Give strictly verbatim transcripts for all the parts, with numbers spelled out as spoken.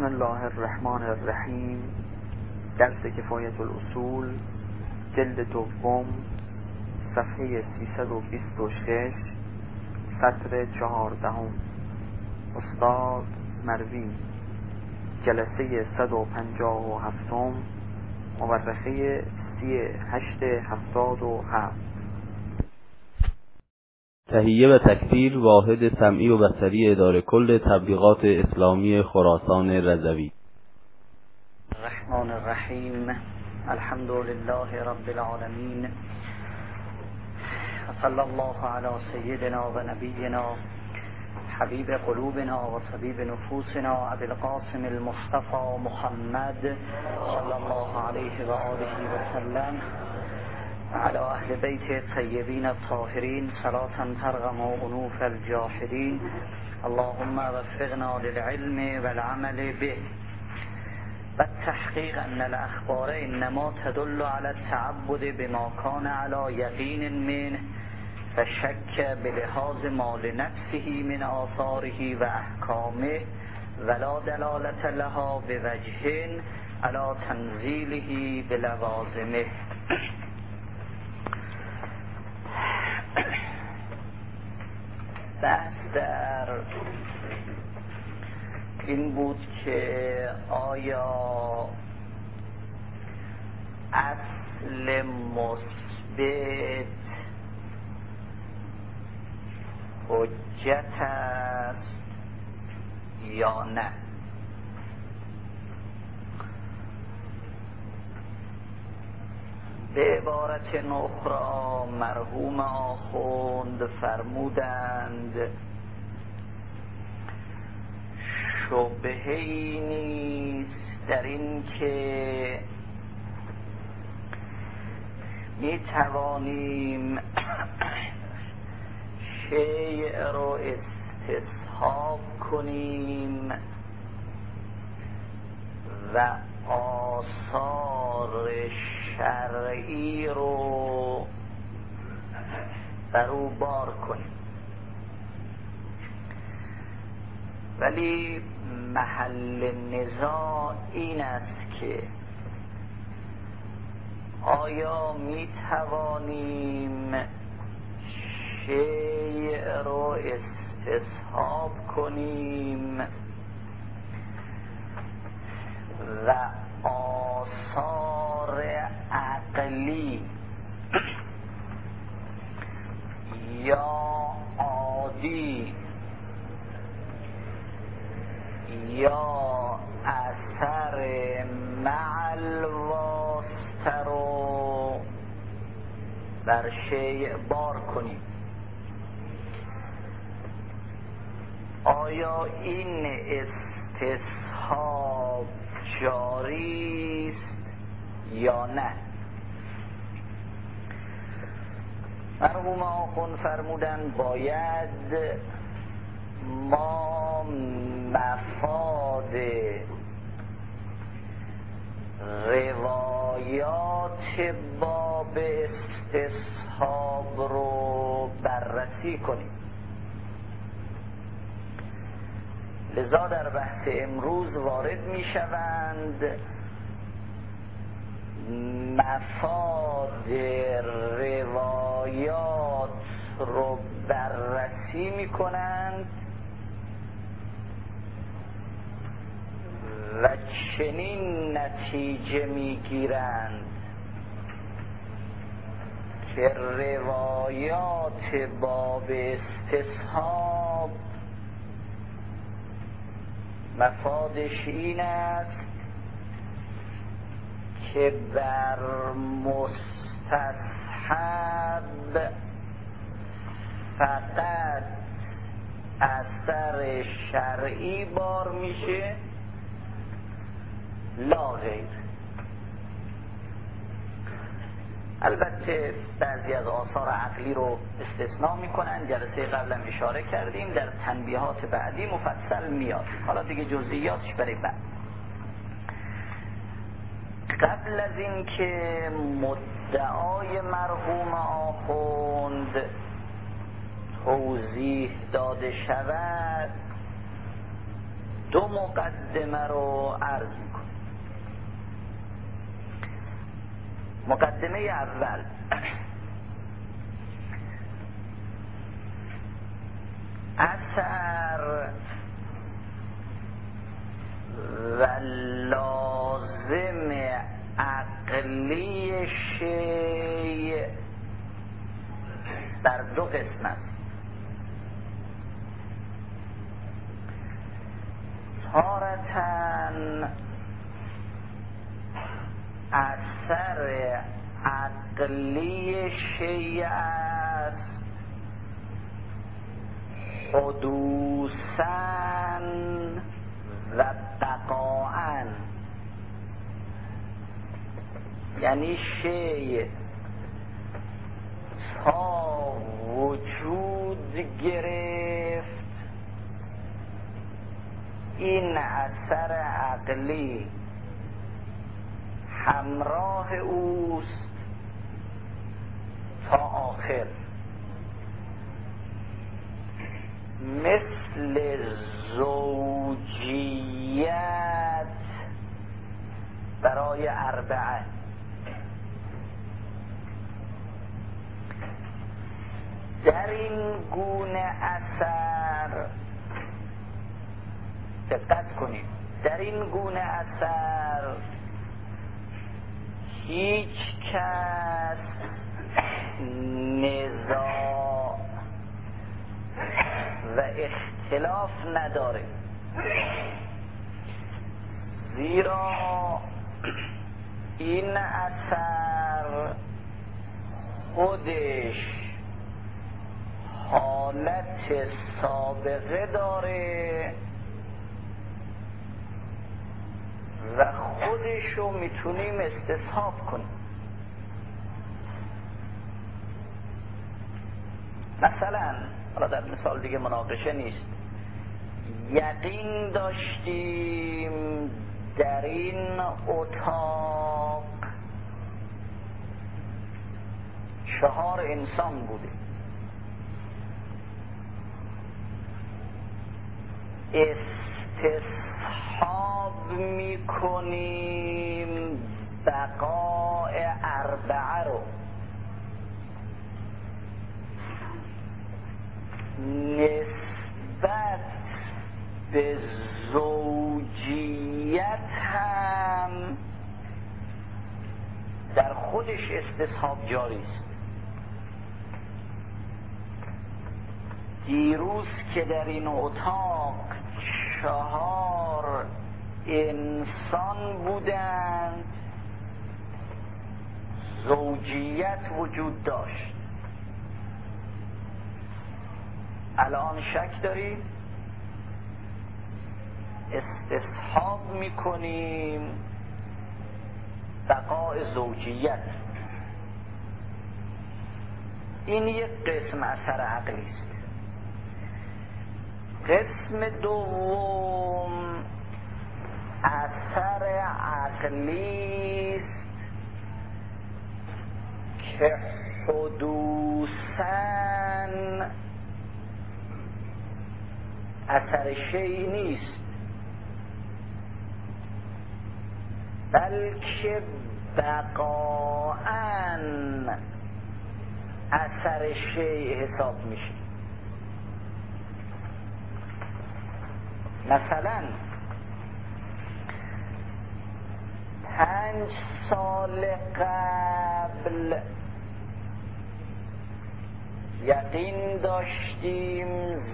بسم الله الرحمن الرحیم. درس کفایت الاصول، جلد دوم، صفحه سیصد و بیست و شش، سطر چهاردهم. استاد مروی، جلسه صد و پنجاه و هفتم، مورخه سی هشت هفتاد و هفت. تهیه و تکثیر واحد سمعی و بصری اداره کل تبلیغات اسلامی خراسان رضوی. الرحمن الرحیم. الحمد لله رب العالمین. صلی الله علی سیدنا و نبینا حبیب قلوبنا و طبیب نفوسنا ابی القاسم المصطفى محمد صلی الله علیه و آله و سلم على اهل بیت طیبین الطاهرین صلاة ترغم انوف الجاحدین. اللهم وفقنا للعلم والعمل به و التحقیق ان الاخبار انما تدل على التعبد بما كان على یقین منه فشک بلحاظ ما لنفسه من آثاره و احکامه ولا دلالة لها بوجه على تنزیله بلوازمه. بحث در این بود که آیا اصل مثبت حجت است یا نه. به عبارت اخرى مرحوم آخوند فرمودند شبهه‌ای نیست در این که می توانیم شیء رو استصحاب کنیم و آثار شرعی رو بر او بار کنیم، ولی محل نزاع این است که آیا می توانیم شیء رو استصحاب کنیم و آثار عقلی یا عادی یا اثر مع الواسطه رو بر شیء بار کنیم؟ آیا این استصحاب جاری است یا نه؟ مرحوم آخوند فرمودن باید ما مفاد روایات باب استصحاب رو بررسی کنیم. لذا در بحث امروز وارد می شوند مفاد روایات رو بررسی می کنند و چنین نتیجه می گیرند که روایات باب استصحاب مفادش این است که بر مستصحب فقط اثر شرعی بار میشه لا غیر. البته بعضی از آثار عقلی رو استثناء میکنن، جلسه قبلا اشاره کردیم، در تنبیهات بعدی مفصل میاد، حالا دیگه جزئیاتش برای بعد. قبل از این که مدعای مرحوم آخوند توضیح داده شود دو مقدمه رو عرض میکنم. مقدمه اول، اثر و لازم عقلی شیء در دو قسم است. تارةً اثر عقلی شیء است حدوثاً و بقاءً، یعنی شیء تا وجود گرفت این اثر عقلی همراه اوست تا آخر، مثل زوجیت برای اربعه. در این گونه اثر دقت کنید، در این گونه اثر هیچ کس نزاع و اختلاف نداره، زیرا این اثر خودش حالت سابقه داره و خودشو میتونیم استصحاب کنیم. مثلا حالا در مثال دیگه مناقشه نیست، یقین داشتیم در این اتاق چهار انسان بوده، استصحاب میکنیم بقاء اربعه رو، نسبت به زوجیت هم در خودش استصحاب جاری است. دیروز که در این اتاق چهار انسان بودند زوجیت وجود داشت. الان شک داریم؟ استصحاب میکنیم بقاء زوجیت. این یک قسم اثر عقلی است. قسم دوم اثر عقلی است که حدوثاً اثر شیء نیست، بلکه بقاءً اثر شیء حساب میشه. مثلا پنج سال قبل یقین داشتیم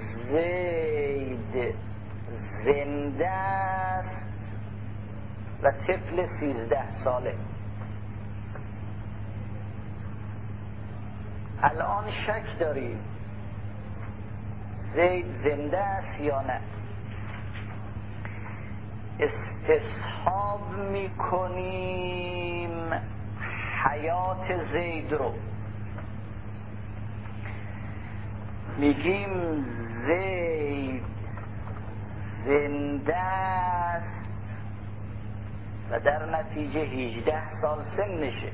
زید زنده است و طفل سیزده ساله. الان شک داریم زید زنده است یا نه. استصحاب میکنیم حیات زید رو، میگیم زید زنده است و در نتیجه هجده سال سنشه،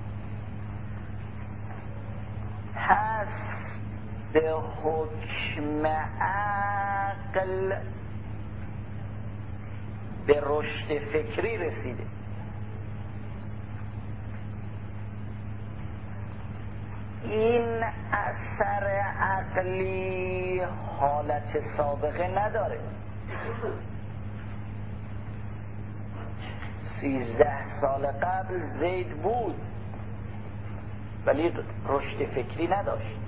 پس به حکم عقل به رشد فکری رسیده. این اثر عقلی حالت سابقه نداره. سیزده سال قبل زید بود ولی رشد فکری نداشت.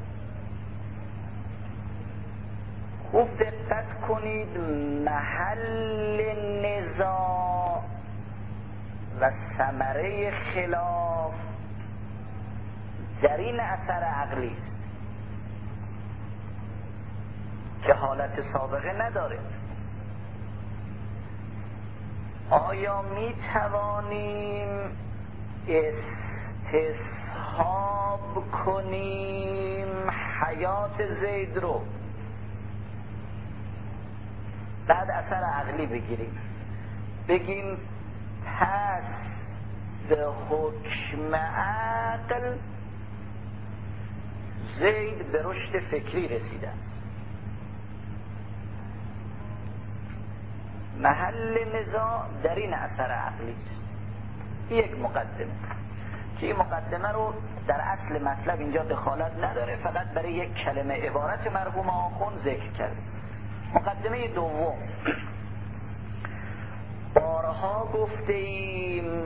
خوب دقت کنید، محل نزاع و ثمره خلاف در این اثر عقلی است که حالت سابقه نداره. آیا می توانیم استصحاب کنیم حیات زید رو بعد اثر عقلی بگیریم، بگیم پس به حکم عقل زید به رشد فکری رسیدن؟ محل نزاع در این اثر عقلی است. یک مقدمه که این مقدمه رو در اصل مطلب اینجا دخالت نداره، فقط برای یک کلمه عبارت مرحوم آخوند ذکر کرد. مقدمه دوم، بارها گفته ایم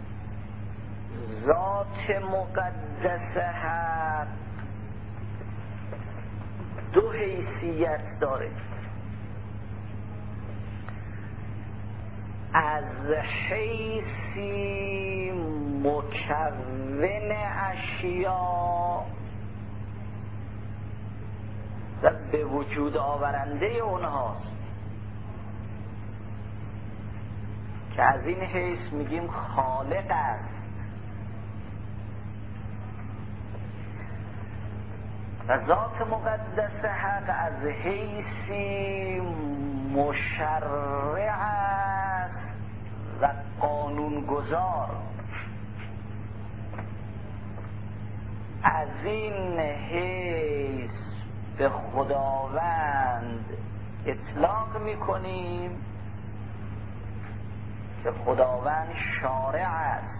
ذات مقدس حق دو حیثیت داره. از حیثی مکون اشیا و به وجود آورنده اونهاست، که از این حیث میگیم خالق است. و ذات مقدس حق از حیثی مشرع است و قانون گذار. از این حیث به خداوند اطلاق میکنیم که خداوند شارع است،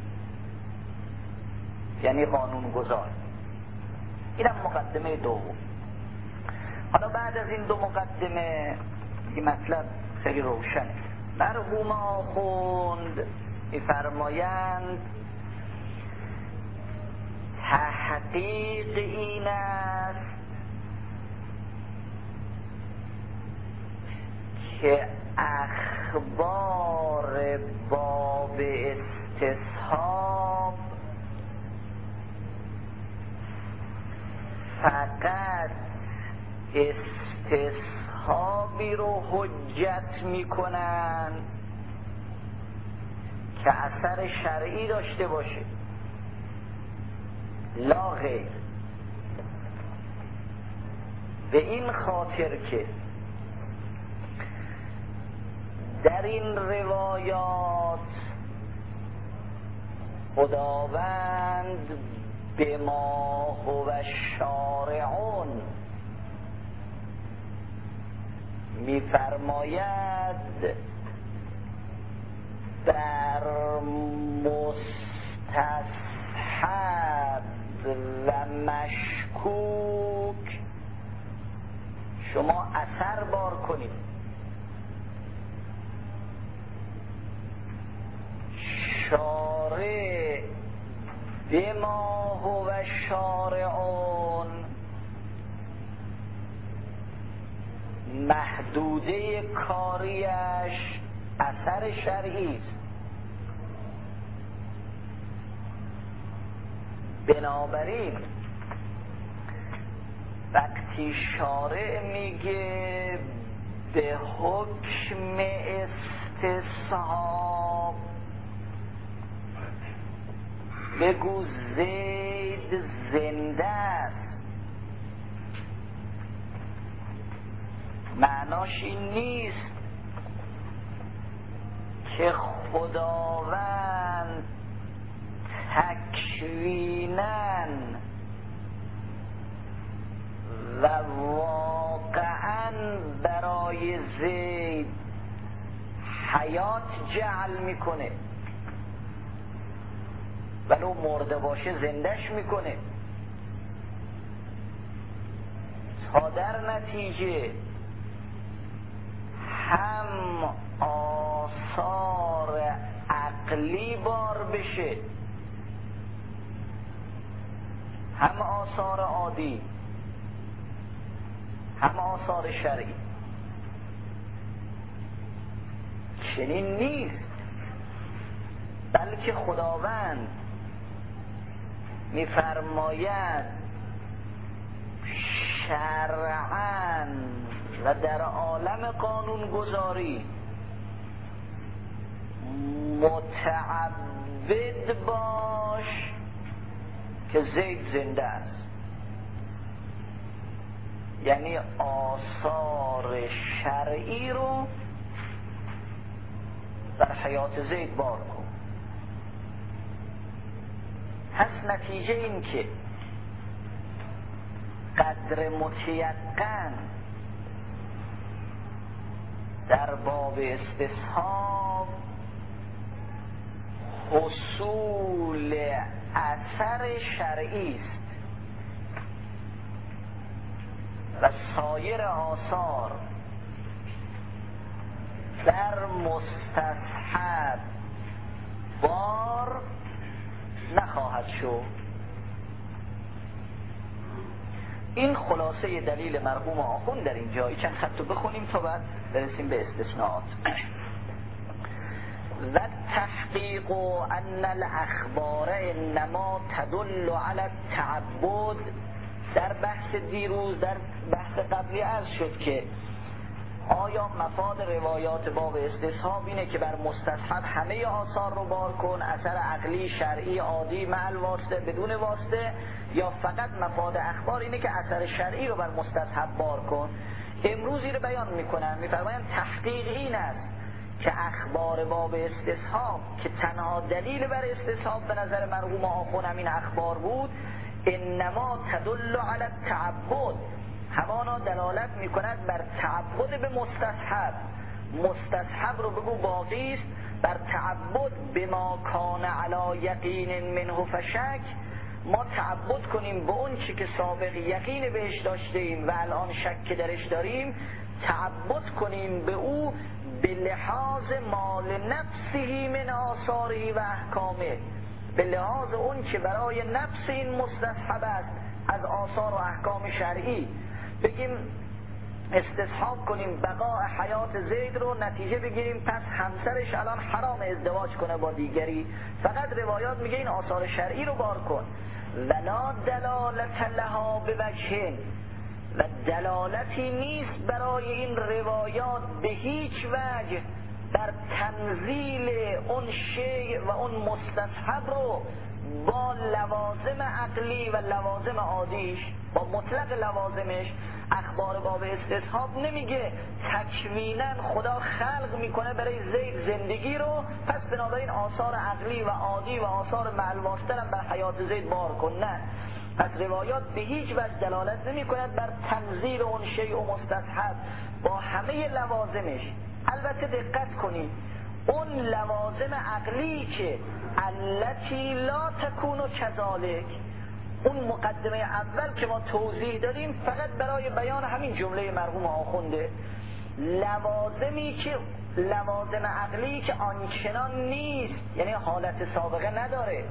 یعنی قانون گذار. اینم مقدمه دوم. حالا بعد از این دو مقدمه این مطلب خیلی روشنه. مرحوم آخوند می‌فرمایند تحقیق این است که اخبار باب استصحاب فقط استصحابی رو حجت میکنن که اثر شرعی داشته باشه، لا غیر. به این خاطر که در این روایات خداوند به ما هو شارعون می‌فرماید در مستحب و مشکوک شما اثر بار کنید. شارع بما هو شارعون محدوده کاریش اثر شرعی است. بنابراین وقتی شارع میگه به حکم استصحاب بگو زید زنده است، معناش این نیست که خداوند تکویناً و واقعاً برای زید حیات جعل میکنه، ولو مرده باشه زندش میکنه، تا در نتیجه هم آثار عقلی بار بشه، هم آثار عادی، هم آثار شرعی. چنین نیست، بلکه خداوند میفرماید شرعاً و در عالم قانون گذاری متعبد باش که زید زنده است، یعنی آثار شرعی رو در حیات زید بار کن. پس نتیجه این که قدر متیقن در باب استصحاب حصول اثر شرعی است و سایر آثار در مستصحب بار نخواهد شد. این خلاصه دلیل مرحوم آخوند در این جایی. چند خط رو بخونیم تا بعد برسیم به استثناءات. و تحقیق ان الاخبار انما تدل علی التعبد. در بحث دیروز در بحث قبلی عرض شد که آیا مفاد روایات باب استصحاب اینه که بر مستصحب همه آثار رو بار کن، اثر عقلی شرعی عادی مع الواسطه بدون واسطه، یا فقط مفاد اخبار اینه که اثر شرعی رو بر مستصحب بار کن؟ امروزی رو بیان میکنن، میفرمایند تحقیق این است که اخبار باب استصحاب که تنها دلیل بر استصحاب به نظر مرحوم آخوند همین اخبار بود، انما تدل علی التعبد، همانا دلالت میکند بر تعبد به مستصحب. مستصحب رو بگو باقی است، بر تعبد بما کان علی یقین منه فشک، ما تعبد کنیم به اون چی که سابق یقین بهش داشتیم و الان شک درش داریم، تعبد کنیم به او به لحاظ مال نفسه من آثاره و احکامه، به لحاظ اون که برای نفس این مستصحب است از آثار و احکام شرعی. بگیم استصحاب کنیم بقاء حیات زید رو، نتیجه بگیریم پس همسرش الان حرام ازدواج کنه با دیگری، فقط روایات میگه این آثار شرعی رو بار کن. ولا دلالت لها بوجه، و دلالتی نیست برای این روایات به هیچ وجه در تنزیل اون شیء و اون مستصحب رو با لوازم عقلی و لوازم عادیش، با مطلق لوازمش. اخبار باب استصحاب نمیگه تکویناً خدا خلق میکنه برای زید زندگی رو، پس بنابراین آثار عقلی و عادی و آثار معلواسته هم بر حیات زید بار کن. نه، پس روایات به هیچ وجه دلالت نمی کند بر تنزیل اون شیء و مستصحب با همه لوازمش. البته دقت کنید، اون لوازم عقلی که التی لا تکون کذالک، اون مقدمه اول که ما توضیح داریم فقط برای بیان همین جمله مرحوم آخونده، لوازمی که لوازم عقلی که آنچنان نیست، یعنی حالت سابقه نداره.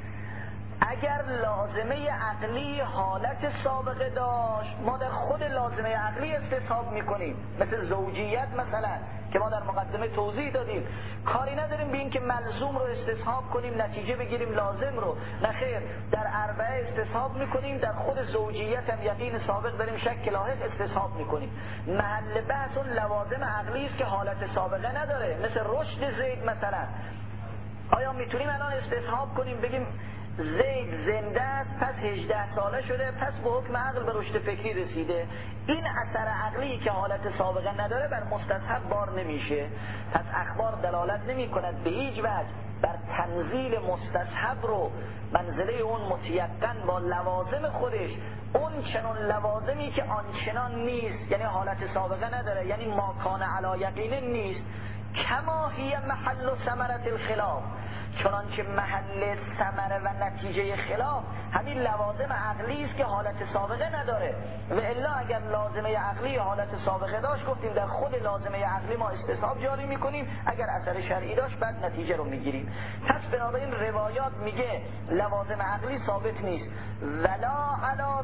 اگر لازمه عقلی حالت سابقه داشت ما در خود لازمه عقلی استصحاب میکنیم، مثل زوجیت مثلا که ما در مقدمه توضیح دادیم. کاری نداریم به این که ملزوم رو استصحاب کنیم نتیجه بگیریم لازم رو، نه خیر، در اربعه استصحاب میکنیم، در خود زوجیت هم یقین سابق داریم شک لاحق استصحاب میکنیم. محل بحث اون لوازم عقلی است که حالت سابقه نداره، مثل رشد زید مثلا. آیا میتونیم الان استصحاب کنیم بگیم زید زنده است پس هجده ساله شده پس به حکم عقل به رشد فکری رسیده؟ این اثر عقلی که حالت سابقه نداره بر مستصحب بار نمیشه. پس اخبار دلالت نمی کند به هیچ وجه بر تنزیل مستصحب رو منزله اون متیقن با لوازم خودش، اون چنون لوازمی که آنچنان نیست، یعنی حالت سابقه نداره، یعنی ما کان علی یقین نیست، کما هی محل ثمرة الخلاف، چنانچه محل ثمره و نتیجه خلاف همین لوازم عقلی است که حالت سابقه نداره. و الا اگر لازمه عقلی حالت سابقه داشت گفتیم در خود لازمه عقلی ما استصحاب جاری میکنیم، اگر اثر شرعی داشت بعد نتیجه رو میگیریم. پس بنابراین روایات میگه لوازم عقلی ثابت نیست، ولا علی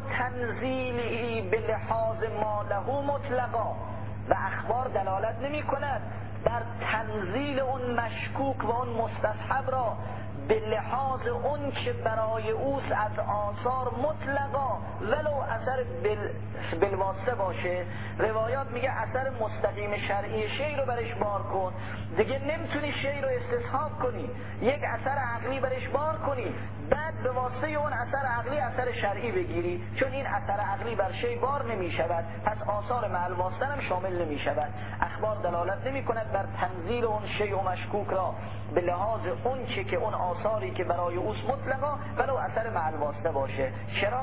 تنزیلی به لحاظ ما له مطلقا، و اخبار دلالت نمی کند در تنزیل اون مشکوک و اون مستصحب را به لحاظ اون که برای اوست از آثار مطلقا ولو اثر بل... بالواسطه باشه. روایات میگه اثر مستقیم شرعی شی رو برش بار کن، دیگه نمیتونی شی رو استصحاب کنی، یک اثر عقلی برش بار کنی بعد به واسطه اون اثر عقلی اثر شرعی بگیری، چون این اثر عقلی بر شی بار نمیشود پس آثار مع الواسطه هم شامل نمیشود. اخبار دلالت نمی کند بر تنزیل اون شی و مشکوک را به لحاظ اون چه که اون آثاری که برای اوست مطلقا ولو اثر مع الواسطه باشه. چرا؟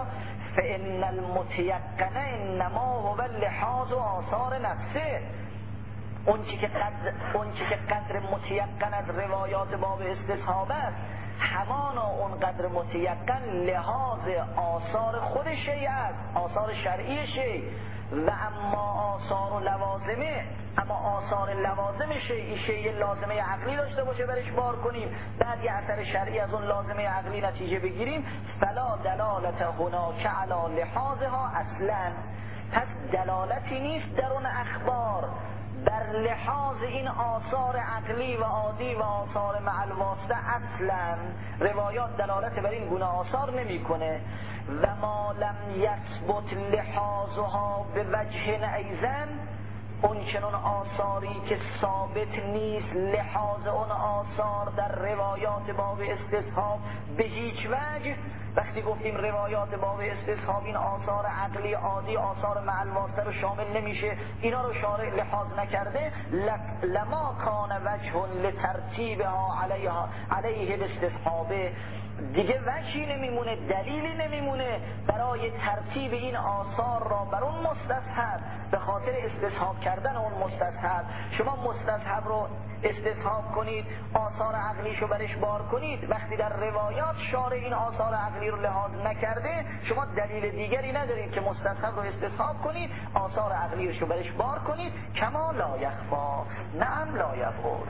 فان المتيقن انما هو لحاظ و آثار نفسه، اون چی که قدر اون چی که قدر متيقن از روایات باب استصحاب است همانا اون قدر متيقن لحاظ آثار خود شیء است، آثار شرعی شیء. و اما آثار و لوازمه، اما آثار لوازم شیء شیء لازمه عقلی داشته باشه برش بار کنیم بعد یه اثر شرعی از اون لازمه عقلی نتیجه بگیریم، فلا دلالت هناک علی لحاظها اصلا، پس دلالتی نیست در اون اخبار در لحاظ این آثار عقلی و عادی و آثار مع الواسطه اصلا. روایات دلالت بر این گونه آثار نمیکنه. و ما لم یثبت لحاظها به وجه ایزن، اون چنون آثاری که ثابت نیست لحاظ اون آثار در روایات باب استصحاب به هیچ وجه. وقتی گفتیم روایات باب استصحاب این آثار عقلی عادی آثار مع الواسطه رو شامل نمیشه، اینا رو شارع لحاظ نکرده، لما کان وجه لترتیبها علیها علیه الاستصحاب، دیگه وجهی نمیمونه دلیلی نمیمونه برای ترتیب این آثار را بر اون مستصحب به خاطر استصحاب کردن اون مستصحب. شما مستصحب رو استصحاب کنید آثار عقلیشو برش بار کنید، وقتی در روایات شارع این آثار عقلی رو لحاظ نکرده شما دلیل دیگری ندارید که مستصحب رو استصحاب کنید آثار عقلیشو برش بار کنید. کما لا یخفا، نعم لا یفعل.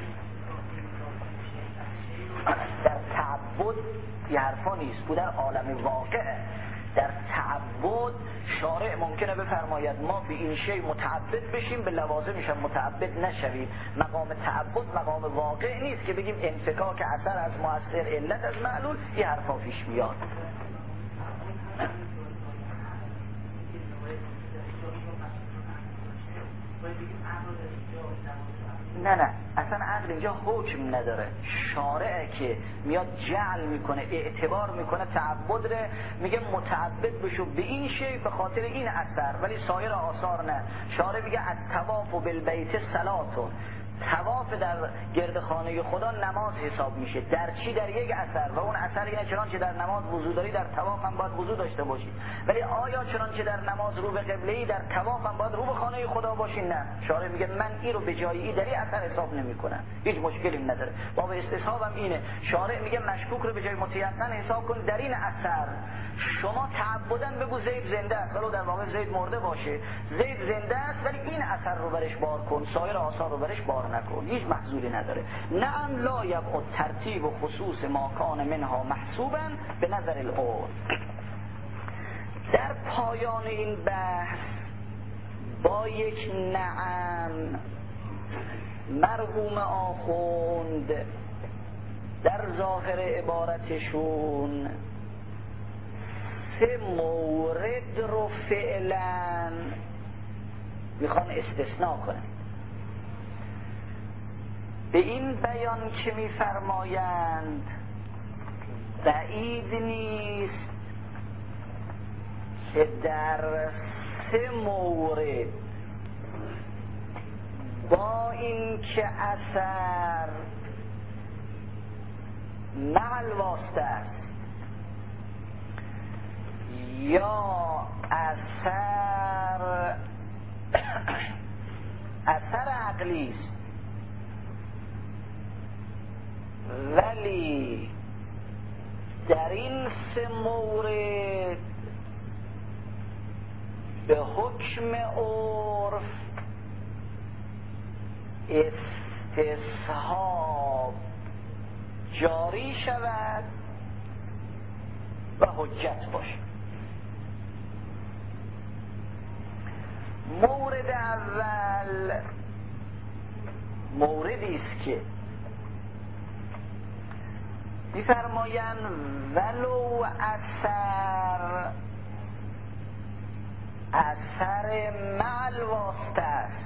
در تعبد یه حرفا نیست، بود در عالم واقع. در تعبد شارع ممکنه بفرماید ما به این شی متعبد بشیم به لوازمش هم متعبد نشویم. مقام تعبد مقام واقع نیست که بگیم انفکاک اثر از مؤثر علت از معلول، یه حرفا پیش میاد. نه نه اصلا عقل اینجا حکم نداره، شارعه که میاد جعل میکنه اعتبار میکنه تعبد ره، میگه متعبد بشو به این شی به خاطر این اثر ولی سایر آثار نه. شارع میگه الطواف بالبیت صلاتون، طواف در گرد خانه خدا نماز حساب میشه. در چی؟ در یک اثر، و اون اثر اینه چنانچه در نماز وضو داری در طواف هم باید وضو داشته باشی. ولی آیا چنانچه در نماز رو به قبله‌ای در طواف هم باید رو به خانه خدا باشی؟ نه. شارع میگه من این رو به جای ای در این اثر حساب نمیکنم، هیچ مشکلی نداره. باب استصحاب هم اینه، شارع میگه مشکوک رو به جای متیقن حساب کن در این اثر. شما تعبدن بگو زید زنده است، ولو در واقع زید مرده باشه، زید زنده است ولی این اثر رو برش بار کن، سایر آثار رو برش بار نکن، هیچ محذوری نداره. نعم لا یبعد ترتیب و خصوص ما کان منها محسوبا به نظر العرف. در پایان این بحث با یک نعم مرحوم آخوند در ظاهر عبارتشون سه مورد رو فعلا میخوان استثناء کنن. به این بیان که میفرمایند بعید نیست که در سه مورد با این که اثر مع الواسطه است یا اثر اثر عقلی است ولی در این سه مورد به حکم عرف استصحاب جاری شود و حجت باشد. مورد اول موردی است که می‌فرمایند ولو اثر اثر مع الواسطه است،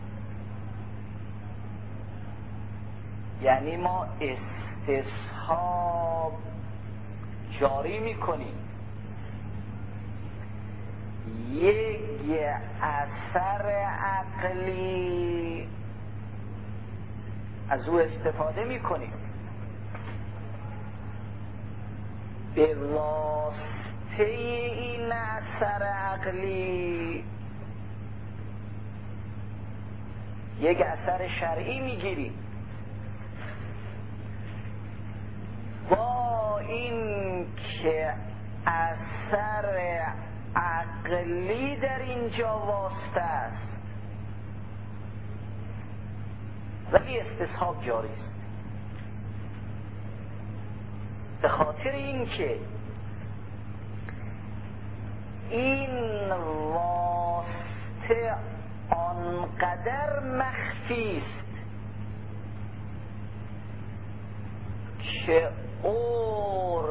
یعنی ما استصحاب جاری میکنیم، یک اثر عقلی از او استفاده میکنیم، به واسطه این اثر عقلی یک اثر شرعی میگیریم، با این که اثر عقلی در اینجا واسطه است ولی استصحاب جاری است، به خاطر اینکه این واسطه آنقدر مخفی است که عرف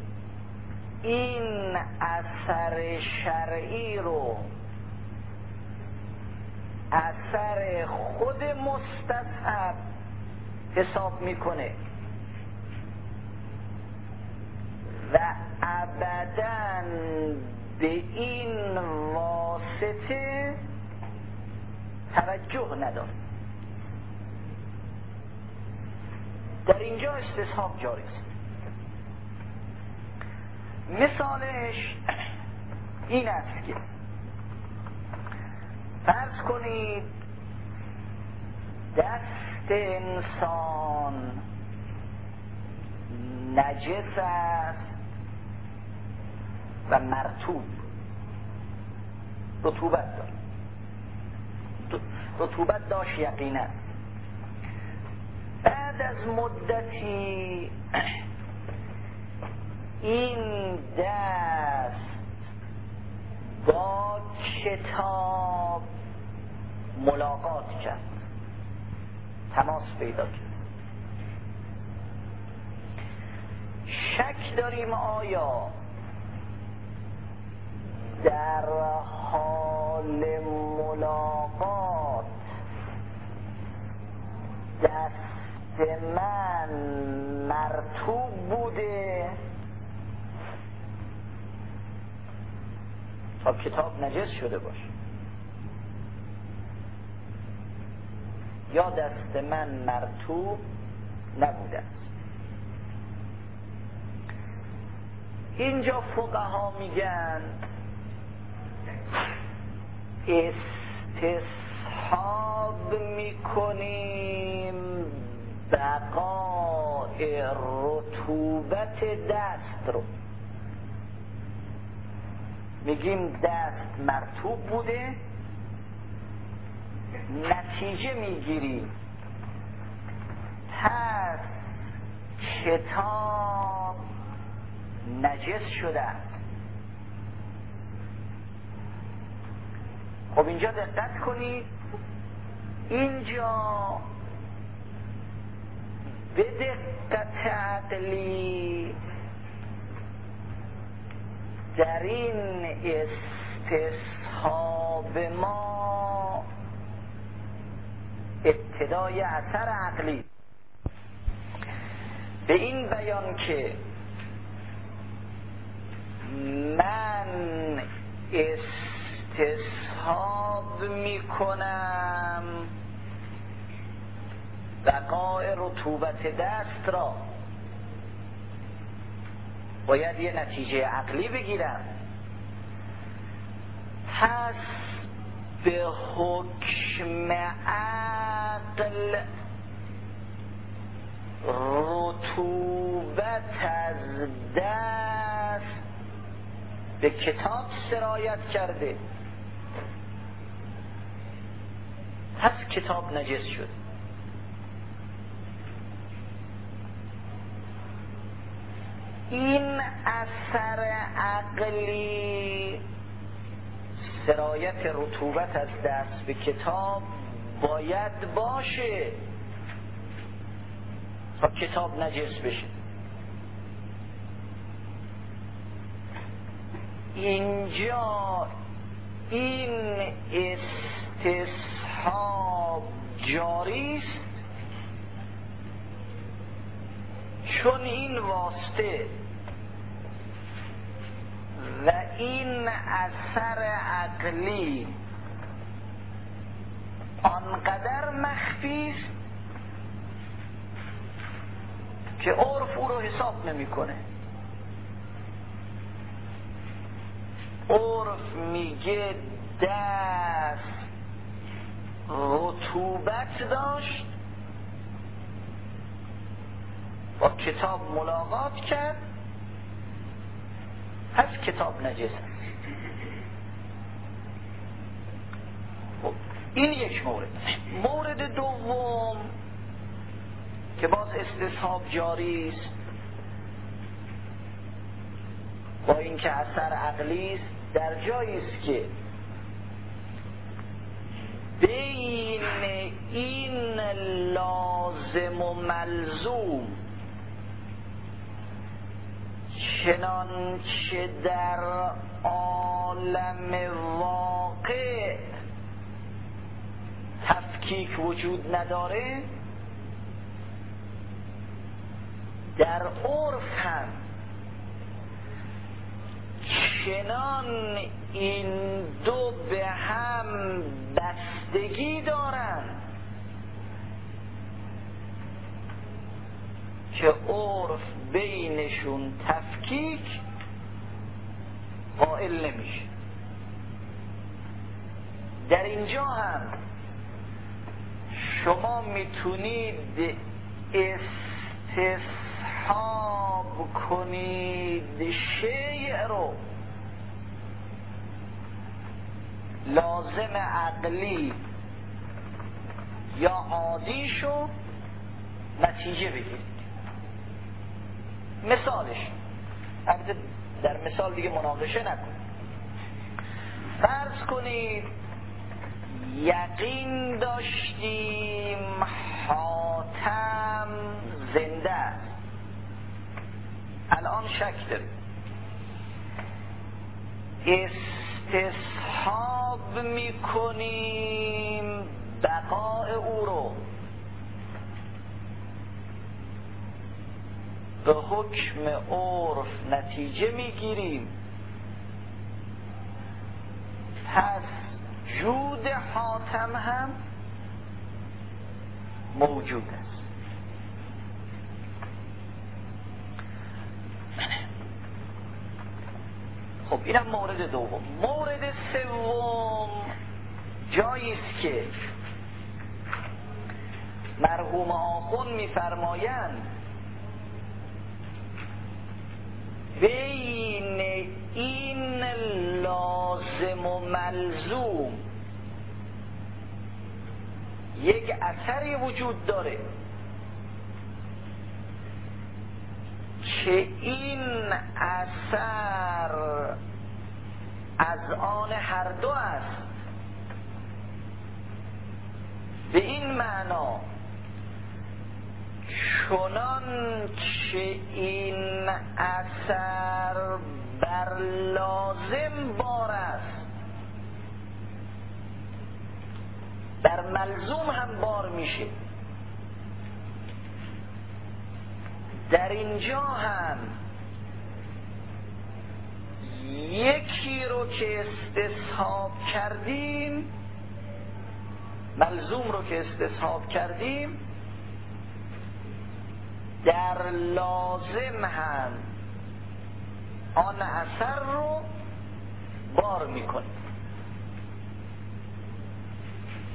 این اثر شرعی رو اثر خود مستصحب حساب میکنه و ابداً به این واسطه توجه نداره. در اینجا استصحاب جاری است. مثالش این است که فرض کنید دست انسان نجس است و مرطوب، رطوبت داشت رطوبت داشت یقینا. بعد از مدتی این دست با کتاب ملاقات کرد، تماس پیدا کرد. شک داریم آیا در حال ملاقات دست من مرطوب بوده تا کتاب نجس شده باشه، یا دست من مرطوب نبوده است. اینجا فقها میگن استصحاب میکنیم بقای رطوبت دست رو، میگیم دست مرطوب بوده، نتیجه میگیریم پس کتاب نجس شده. خب اینجا دقت کنید، اینجا به دقت عقلی در این استصحاب ما ابتدای اثر عقلی به این بیان که من استصحاب میکنم بقای رطوبت دست را، باید یه نتیجه عقلی بگیرم. پس به حکم عقل رطوبت از دست به کتاب سرایت کرده، پس کتاب نجس شد. این اثر عقلی، سرایت رطوبت از دست به کتاب باید باشه تا کتاب نجس بشه. اینجا این استصحاب جاری است چون این واسطه و این اثر عقلی آنقدر مخفی است که عرف او رو حساب نمیکنه. عرف میگه دست رطوبت داشت، با کتاب ملاقات کرد، پس کتاب نجس است. خب این یک مورد. مورد دوم که باز استصحاب جاری است، با اینکه اثر عقلی است، در جایی است که بین این لازم و ملزوم چنانچه در عالم واقع تفکیک وجود نداره، در عرف هم چنان این دو به هم بستگی دارند که عرف بینشون تفکیک قائل نمیشه. در اینجا هم شما میتونید استصحاب کنید شیء رو، لازم عقلی یا عادیشو نتیجه بگیرید. مثالش، البته در مثال دیگه مناقشه نکنید. فرض کنید یقین داشتیم حاتم زنده است، الان شک داریم. استصحاب میکنیم بقاء او رو، به حکم عرف نتیجه میگیریم، پس وجود حاتم هم موجود است. خب اینم مورد دوم. مورد سوم جایی است که مرحوم آخوند میفرمایند بین این لازم و ملزوم یک اثری وجود داره که این اثر از آن هر دو است، به این معنا چنان که این اثر بر لازم بار است، بر ملزوم هم بار میشه. در اینجا هم یکی رو که استصحاب کردیم، ملزوم رو که استصحاب کردیم، در لازم هم آن اثر رو بار میکنیم.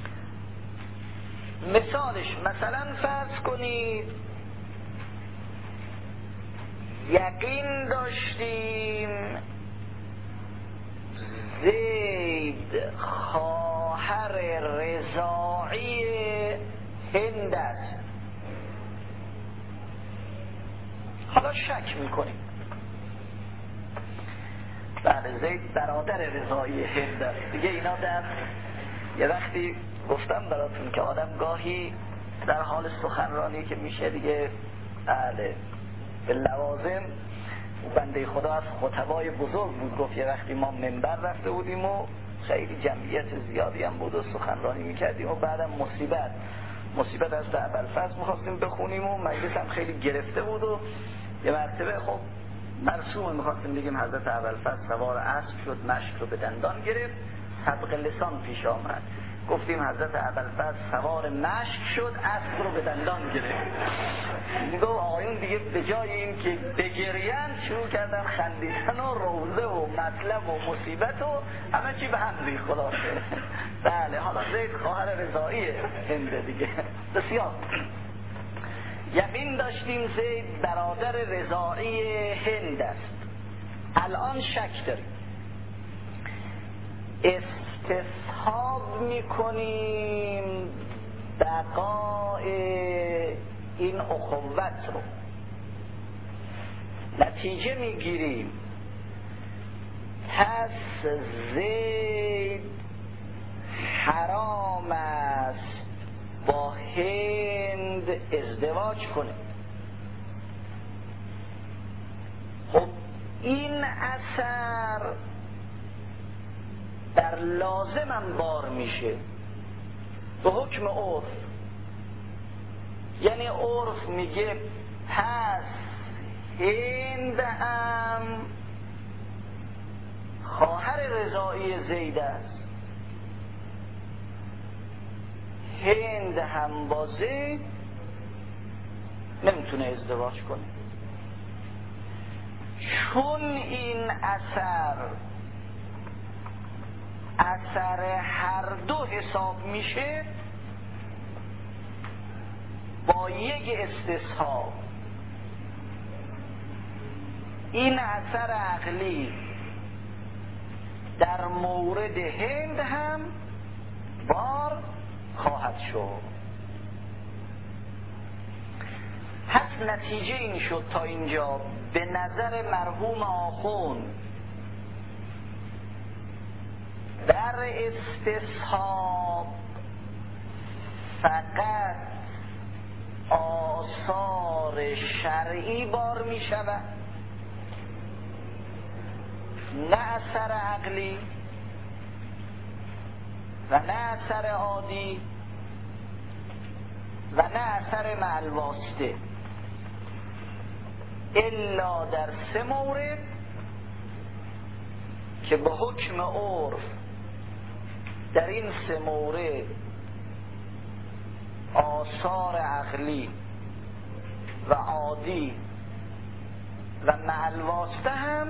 مثالش، مثلا فرض کنید یقین داشتیم زید خواهر رضاعی هند است. حالا شک میکنیم. بله زید برادر رضاعی هند است دیگه. اینا در یه وقتی گفتم براتون که آدم گاهی در حال سخنرانی که میشه دیگه بله به لوازم بنده خدا از خطبای بزرگ بود، گفت یه وقتی ما منبر رفته بودیم و خیلی جمعیت زیادی هم بود و سخنرانی میکردیم و بعدم مصیبت مصیبت از ابوالفضل میخواستیم بخونیم و مجلس هم خیلی گرفته بود و یه مرتبه خب مرسوم میخواستیم بگیم حضرت ابوالفضل سوار اسب شد، مشک رو به دندان گرفت، صدق لسان پیش آمد. گفتیم حضرت ابوالفضل سوار مشک شد، اسب رو به دندان گرفت. میگه آقایون دیگه به جای این که بگریان شروع کردن خندیدن و روزه و مطلب و مصیبت و همه چی به هم ریخت خلاصه. بله حالا زید خواهر رضاعی هند دیگه. بسیار یقین داشتیم زید برادر رضاعی هند است. الان شک داریم، استصحاب میکنیم بقای این اخوت رو. نتیجه میگیریم پس زید حرام است با هند ازدواج کنه. خب این اثر در لازمم بار میشه به حکم عرف. یعنی عرف میگه پس هند هم خواهر رضاعی زید است، هند هم با زید نمیتونه ازدواج کنه. چون این اثر اثر هر دو حساب میشه با یک استصحاب، این اثر عقلی در مورد هند هم بار خواهد شد. پس نتیجه این شد تا اینجا به نظر مرحوم آخوند در استصحاب فقط آثار شرعی بار می شود، نه اثر عقلی و نه اثر عادی و نه اثر مع الواسطه، الا در سه مورد که به حکم عرف در این سه مورد آثار عقلی و عادی و مع الواسطه هم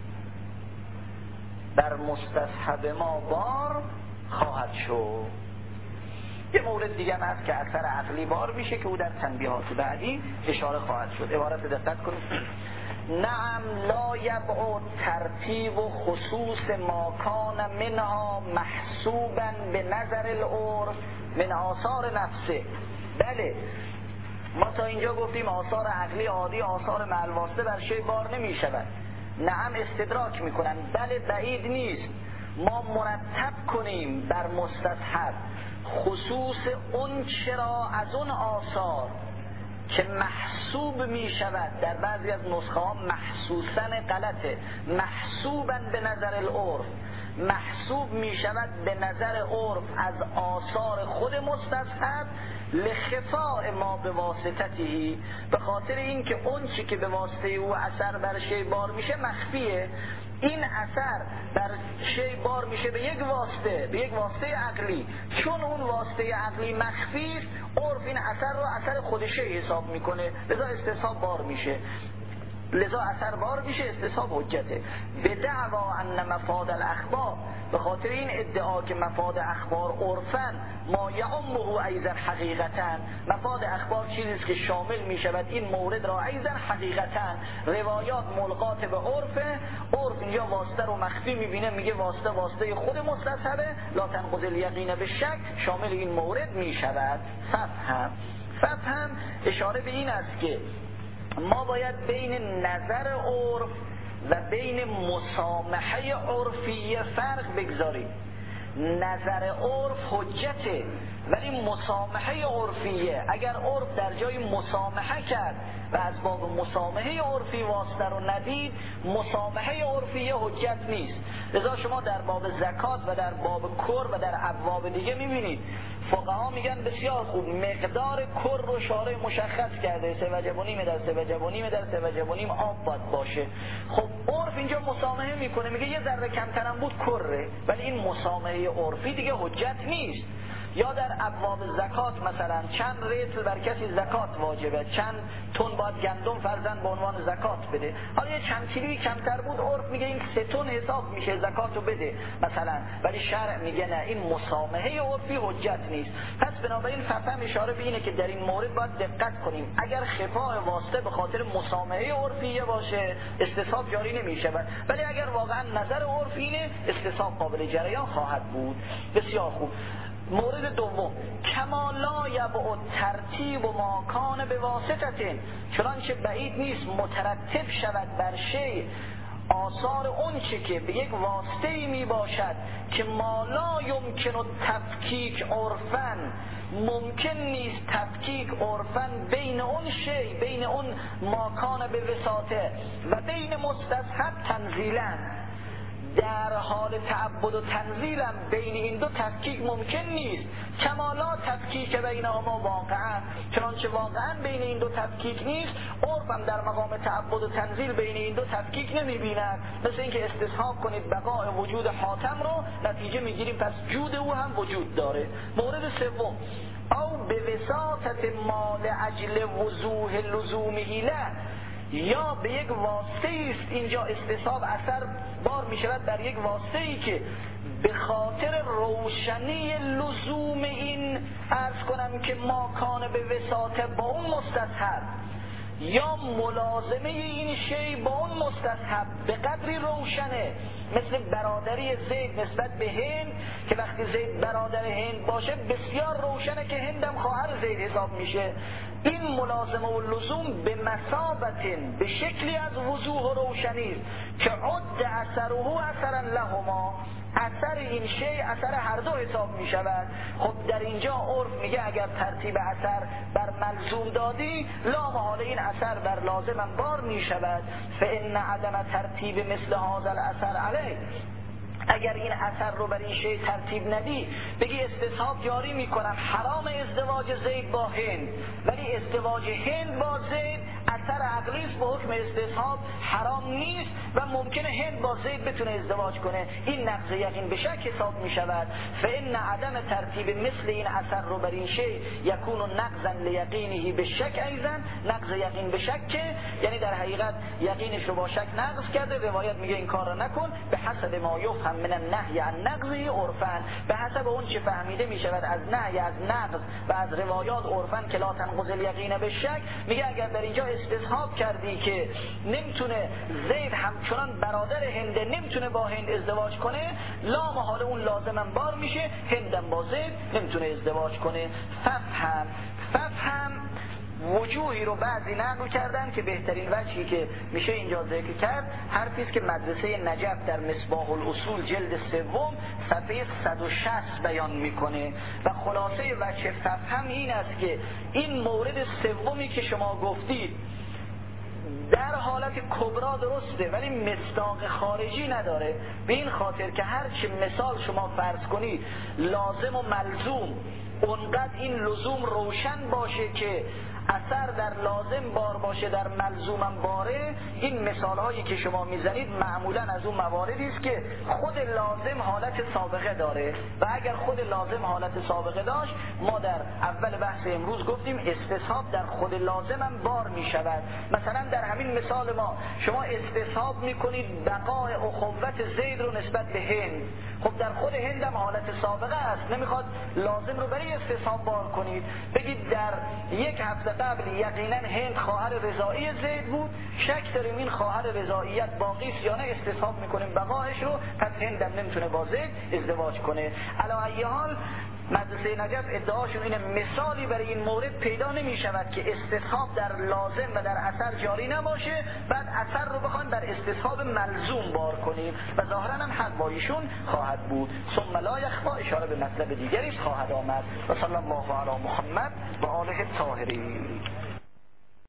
در مستصحب ما بار خواهد شد. یه مورد دیگه هم هست که اثر عقلی بار میشه که او در تنبیهات بعدی اشاره خواهد شد. عبارت دقت کنید: نعم لا یبعد ترتیب و خصوص ما کان منها محسوبا به نظر العرف من آثار نفسه. بله ما تا اینجا گفتیم آثار عقلی عادی آثار مع الواسطه بر شی بار نمی شود. نعم استدراک میکنن، بله بعید نیست ما مرتب کنیم بر مستصحب خصوص اون چرا از اون آثار که محسوب می شود، در بعضی از نسخه ها محسوسن غلطه، محسوبا به نظر العرف، محسوب می شود به نظر عرف از آثار خود مستصحب لخفاء ما به واسطتی، به خاطر این که اون چی که به واسطه او اثر بر شی بار میشه مخفیه. این اثر بر شی بار میشه به یک واسطه، به یک واسطه عقلی. چون اون واسطه عقلی مخفی است، عرف این اثر رو اثر خود شی حساب میکنه، لذا استصحاب بار میشه. لذا اثر بار میشه، استصحاب حجته. به دعوا ان مفاد الاخبار، به خاطر این ادعا که مفاد اخبار عرفن ما یعمه ایضا حقیقتا، مفاد اخبار چیزی است که شامل میشود این مورد را ایضا حقیقتا. روایات ملقات به عرفه، عرف اینجا واسطه رو مخفی میبینه، میگه واسطه واسطه خود مستصحبه، لا تنقض الیقین به شک، شامل این مورد میشود. ففهم ففهم اشاره به این است که ما باید بین نظر عرف و بین مسامحه عرفیه فرق بگذاریم. نظر عرف حجته، ولی مسامحه عرفیه اگر عرف در جای مسامحه کرد و از باب مسامحه عرفی واسطه رو ندید، مسامحه عرفیه حجت نیست. لذا شما در باب زکات و در باب کر و در ابواب دیگه میبینید فقها میگن بسیار خوب مقدار کر رو شارع مشخص کرده، سه وجب و نیم در سه وجب و نیم در سه وجب و نیم آب باید باشه. خب عرف اینجا مسامحه میکنه، میگه یه ذره کمترم بود کره، ولی این مسامحه عرفی دیگه حجت نیست. یا در ابواب زکات مثلا چند ریتل بر کسی زکات واجبه، چند تن باید گندم فرزن به عنوان زکات بده، حالا یه چند کیلویی کمتر بود عرف میگه این سه تن حساب میشه زکاتو بده مثلا، ولی شرع میگه نه، این مسامحه عرفی حجت نیست. پس بنابراین فهم اشاره به اینه که در این مورد باید دقت کنیم. اگر خفاء واسطه به خاطر مسامحه عرفیه باشه استصحاب جاری نمیشه، ولی اگر واقعا نظر عرف اینه استصحاب قابل جریان خواهد بود. بسیار خوب. مورد دوم، کما لا یبع ترتیب و ماکان به واسطه، چنانچه بعید نیست مترتب شود بر شی آثار اون چه که به یک واسطه‌ای می باشد که ما لا یمکن تفکیک عرفن، ممکن نیست تفکیک عرفن بین اون شی، بین اون ماکان به وساطه و بین مستصحب تنزیلا. در حال تعبد و تنزیلم بین این دو تفکیک ممکن نیست. کمالا تفکیک بینهما واقعا، چنانچه واقعا بین این دو تفکیک نیست، عرفم در مقام تعبد و تنزیل بین این دو تفکیک نمیبیند. مثل اینکه استصحاب کنید بقاء وجود حاتم رو، نتیجه میگیریم پس جود او هم وجود داره. مورد سوم، او به وساطت مال اجل وضوح لزومه له، یا به یک واسطه است اینجا استصحاب اثر بار می شود در یک واسطه ای که به خاطر روشنی لزوم این عرض کنم که ما کان به وساطه با اون مستصحب، یا ملازمه این شی با اون مستصحب به قدری روشنه، مثل برادری زید نسبت به هند که وقتی زید برادر هند باشه بسیار روشنه که هندم خواهر زید حساب میشه. این ملازمه و لزوم به مثابتن، به شکلی از وضوح و روشنی است که عد اثره اثرا لهما، اثر این شی اثر هر دو حساب می شود. خب در اینجا عرف میگه اگر ترتیب اثر بر ملزوم دادی لا محاله این اثر بر لازمم بار می شود. فان عدم ترتیب مثل هذا الاثر علیه، اگر این اثر رو بر این شی ترتیب ندی بگی استصحاب جاری میکنم حرام ازدواج زید با هند، ولی ازدواج هند با زید اثر عقلی است به حکم استصحاب حرام نیست و ممکنه هند با زید بتونه ازدواج کنه، این نقض یقین به شک حساب می شود. فان عدم ترتیب مثل این اثر رو بر این شی یکون نقضا لیقینه به شک، ایضا نقض یقین به شک، یعنی در حقیقت یقینش رو با شک نقض کرده. روایت میگه این کار رو نکن، به حسب ما یفهم من النهی عن نقضه عرفا، به حسب اون چه فهمیده می شود از نهی از نقض و از روایات عرفا که لا تنقض الیقین به شک. میگه اگر در اینجا استصحاب کردی که نمیتونه زید همچنان برادر هنده نمیتونه با هند ازدواج کنه، لا محاله اون لازمم بار میشه، هندم با زید نمیتونه ازدواج کنه. ففهم ففهم وجوهی رو بعضی نقل کردن که بهترین وجهی که میشه اینجا ذکر کرد حرفی است که مدرسه نجف در مصباح الاصول جلد سوم صفحه صد و شصت بیان میکنه و خلاصه وجه ففهم این است که این مورد سومی که شما گفتید در حالت کبرا درسته ولی مصداق خارجی نداره، به این خاطر که هرچی مثال شما فرض کنید لازم و ملزوم اونقدر این لزوم روشن باشه که اثر در لازم بار باشه در ملزومم باره، این مثال هایی که شما میزنید معمولا از اون مواردی است که خود لازم حالت سابقه داره و اگر خود لازم حالت سابقه داشت ما در اول بحث امروز گفتیم استصحاب در خود لازم هم بار میشود. مثلا در همین مثال ما شما استصحاب میکنید بقای اخوت زید رو نسبت به هند، خب در خود هند هم حالت سابقه است، نمیخواد لازم رو برای استصحاب بار کنید بگید در یک هفته قبل یقینا هند خواهر رضاعی زید بود، شک داریم این خواهر رضاعیت باقی است یا نه، استصحاب میکنیم بقایش رو، پس هند هم نمیتونه با زید ازدواج کنه. علی ای حال مدرسه نجف ادعاشون اینه مثالی برای این مورد پیدا نمی شود که استصحاب در لازم و در اثر جاری نباشه بعد اثر رو بخوایم بر استصحاب ملزوم بار کنیم و ظاهرا هم حق با ایشون خواهد بود. ثم لا یخفا اشاره به مطلب دیگری خواهد آمد. و صلی الله علی محمد و آله الطاهرین.